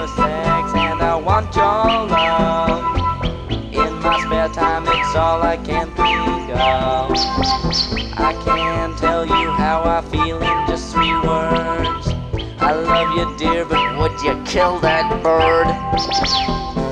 for sex and I want your love. In my spare time it's all I can think of. I can't tell you how I feel in just 3 words. I love you dear, but would you kill that bird?